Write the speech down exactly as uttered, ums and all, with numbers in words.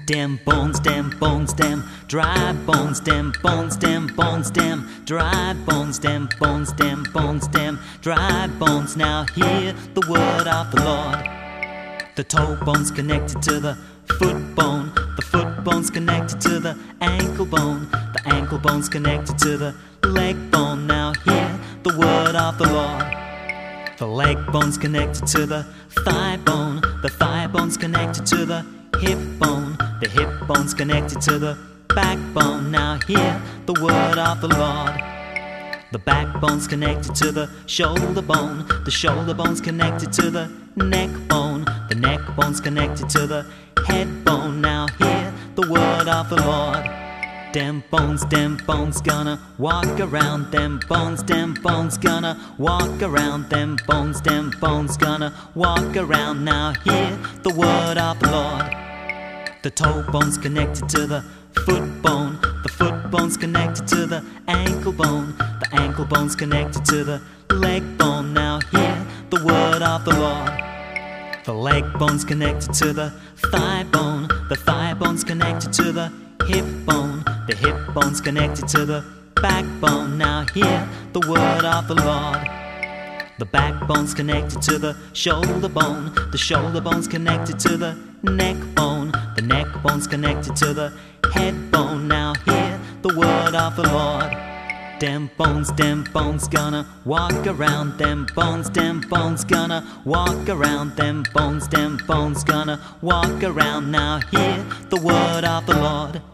Dem bones, dem bones, dem dry bones, dem bones, dem bones, dem dry bones, dem bones, dem bones, dem dry bones. Now hear the word of the Lord. The toe bone's connected to the foot bone, the foot bone's connected to the ankle bone, the ankle bone's connected to the leg bone. Now hear the word of the Lord. The leg bone's connected to the thigh bone, the thigh bone's connected to the hip bone, the hip bone's connected to the backbone. Now hear the word of the Lord. The backbone's connected to the shoulder bone, the shoulder bone's connected to the neck bone, the neck bone's connected to the head bone. Now hear the word of the Lord. Dem bones, dem bones gonna walk around, dem bones, dem bones gonna walk around, dem bones, dem bones gonna walk around. Now hear the word of the Lord. The toe bone's connected to the foot bone, the foot bone's connected to the ankle bone, the ankle bone's connected to the leg bone. Now hear the word of the Lord. The leg bone's connected to the thigh bone, the thigh bone's connected to the hip bone, the hip bone's connected to the backbone. Now hear the word of the Lord. The backbone's connected to the shoulder bone, the shoulder bone's connected to the neck bone, the neck bone's connected to the head bone. Now hear the word of the Lord. Dem bones, dem bones gonna walk around, dem bones, dem bones gonna walk around, dem bones, dem bones gonna walk around. Now hear the word of the Lord.